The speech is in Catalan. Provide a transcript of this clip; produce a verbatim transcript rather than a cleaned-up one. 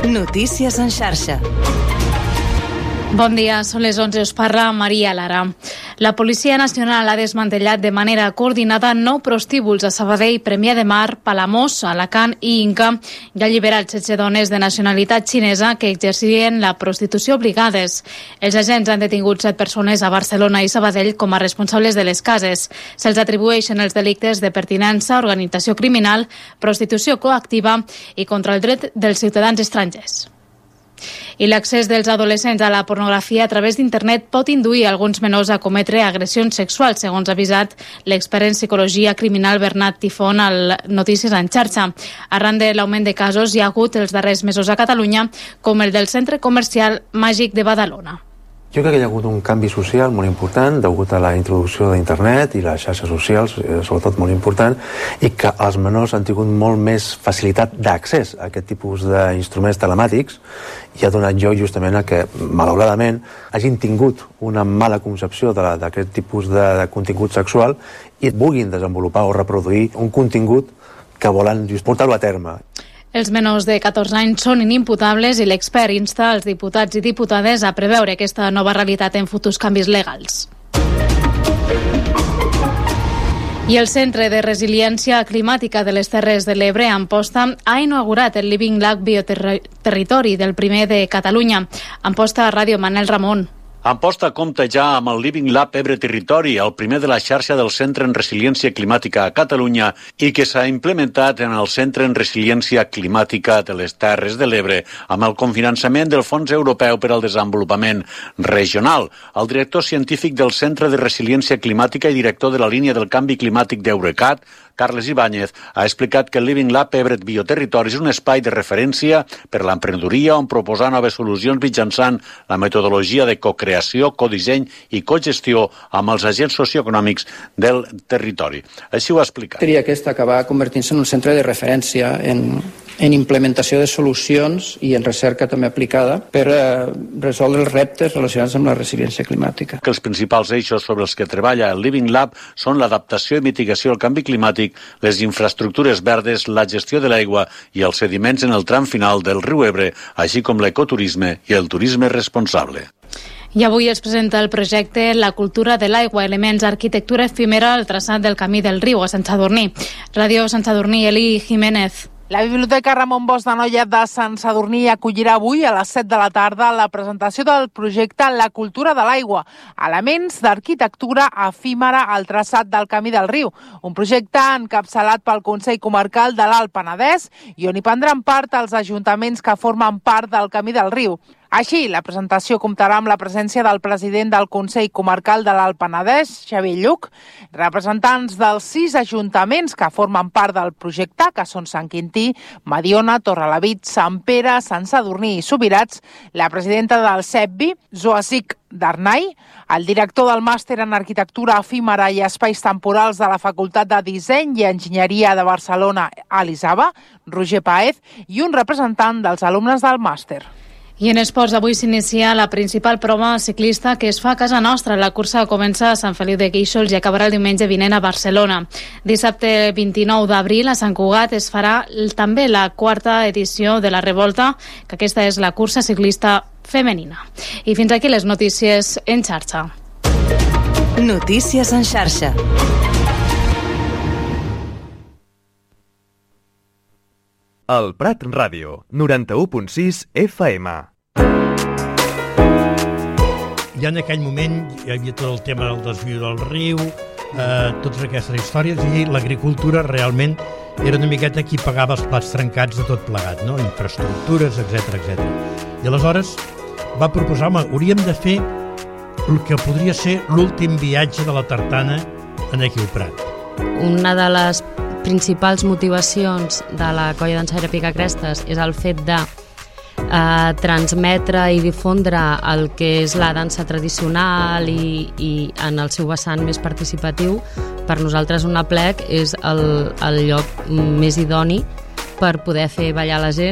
Notícies en xarxa. Bon dia, són les onze, us parla Maria Lara. La Policia Nacional ha desmantellat de manera coordinada nou prostíbuls a Sabadell, Premià de Mar, Palamós, Alacant i Inca i ha alliberat setze dones de nacionalitat xinesa que exercien la prostitució obligades. Els agents han detingut set persones a Barcelona i Sabadell com a responsables de les cases. Se'ls atribueixen els delictes de pertinença, organització criminal, prostitució coactiva i contra el dret dels ciutadans estrangers. I l'accés dels adolescents a la pornografia a través d'internet pot induir alguns menors a cometre agressions sexuals, segons ha avisat l'expert en psicologia criminal Bernat Tifón al Notícies en xarxa. Arran de l'augment de casos hi ha hagut els darrers mesos a Catalunya, com el del centre comercial Màgic de Badalona. Jo crec que hi ha hagut un canvi social molt important degut a la introducció d'internet i les xarxes socials, sobretot molt important, i que els menors han tingut molt més facilitat d'accés a aquest tipus d'instruments telemàtics i ha donat lloc justament a que, malauradament, hagin tingut una mala concepció d'aquest tipus de, de contingut sexual i vulguin desenvolupar o reproduir un contingut que volen portar-lo a terme. Els menors de catorze anys són inimputables i l'expert insta els diputats i diputades a preveure aquesta nova realitat en futurs canvis legals. I el Centre de Resiliència Climàtica de les Terres de l'Ebre, Amposta, ha inaugurat el Living Lab Bioterritori del primer de Catalunya. Amposta, Ràdio, Manel Ramon. Amposta compta ja amb el Living Lab Ebre Territori, el primer de la xarxa del Centre en Resiliència Climàtica a Catalunya i que s'ha implementat en el Centre en Resiliència Climàtica de les Terres de l'Ebre amb el cofinançament del Fons Europeu per al Desenvolupament Regional. El director científic del Centre de Resiliència Climàtica i director de la línia del canvi climàtic d'Eurecat, Carles Ibáñez, ha explicat que el Living Lab Ebre Bioterritori és un espai de referència per a l'emprenedoria on proposar noves solucions mitjançant la metodologia de cocreació, codisseny i cogestió amb els agents socioeconòmics del territori. Així ho ha explicat. Seria aquesta acabar convertint-se en un centre de referència en, en implementació de solucions i en recerca també aplicada per eh, resoldre els reptes relacionats amb la resiliència climàtica. Que els principals eixos sobre els que treballa el Living Lab són l'adaptació i mitigació al canvi climàtic, les infraestructures verdes, la gestió de l'aigua i els sediments en el tram final del riu Ebre, així com l'ecoturisme i el turisme responsable. I avui es presenta el projecte La cultura de l'aigua, elements arquitectura efímera al traçat del camí del riu a Sant Sadurní. Ràdio Sant Sadurní, Eli Jiménez. La Biblioteca Ramon Bosch de Noia de Sant Sadurní acollirà avui a les set de la tarda la presentació del projecte La cultura de l'aigua, elements d'arquitectura efímera al traçat del camí del riu, un projecte encapçalat pel Consell Comarcal de l'Alt Penedès i on hi prendran part els ajuntaments que formen part del camí del riu. Així, la presentació comptarà amb la presència del president del Consell Comarcal de l'Alt Penedès, Xavier Lluc, representants dels sis ajuntaments que formen part del projecte, que són Sant Quintí, Mediona, Torrelavit, Sant Pere, Sant Sadurní i Subirats, la presidenta del SEPBI, Zoasic Darnay, el director del màster en arquitectura efímera i espais temporals de la Facultat de Disseny i Enginyeria de Barcelona, a l'Isaba, Roger Paez, i un representant dels alumnes del màster. I en esports, avui s'inicia la principal prova ciclista que es fa a casa nostra. La cursa comença a Sant Feliu de Guíxols i acabarà el diumenge vinent a Barcelona. Dissabte vint-i-nou d'abril a Sant Cugat es farà també la quarta edició de la Revolta, que aquesta és la cursa ciclista femenina. I fins aquí les notícies en xarxa. Notícies en xarxa. El Prat Ràdio, noranta-u punt sis F M. Ja en aquell moment hi havia tot el tema del desviu del riu, eh, totes aquestes històries, i l'agricultura realment era una miqueta qui pagava els plats trencats de tot plegat, no? Infraestructures, etcètera, etcètera. I aleshores va proposar, home, hauríem de fer el que podria ser l'últim viatge de la tartana en aquí al Prat. Una de les principals motivacions de la colla dansaire Picacrestes és el fet de eh, transmetre i difondre el que és la dansa tradicional i, i en el seu vessant més participatiu. Per nosaltres un aplec és el, el lloc més idoni per poder fer ballar la gent